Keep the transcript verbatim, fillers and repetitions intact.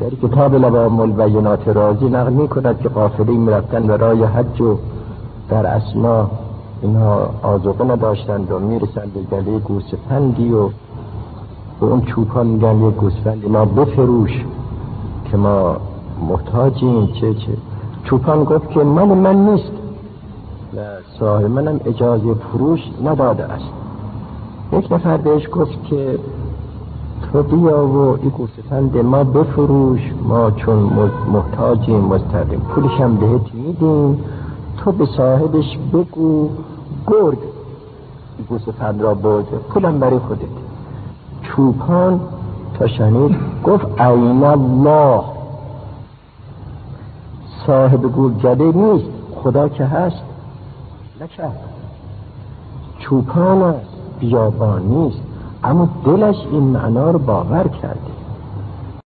در کتاب لوامع البینات رازی نقل می کند که قافله‌ای می رفتن برای حج و در اثنا اینها آذوقه نداشتند و می رسند به گله گوسفندی و به اون چوپان میگن یک گوسفندی ما بفروش که ما محتاجیم. چه چه چوپان گفت که من من نیست و صاحب منم اجازه فروش نداده است. یک نفر بهش گفت که تو بیا و این گوسفند ما بفروش، ما چون محتاجیم مضطریم، پولش هم بهت میدیم، تو به صاحبش بگو گرگ این گوسفند را برده، پولم برای خودت. چوپان تا شنید گفت عین الله، صاحب گورگده نیست، خدا که هست. نکرد. چوپان است، بیابان نیست، اما دلش این معنا رو باور کرده.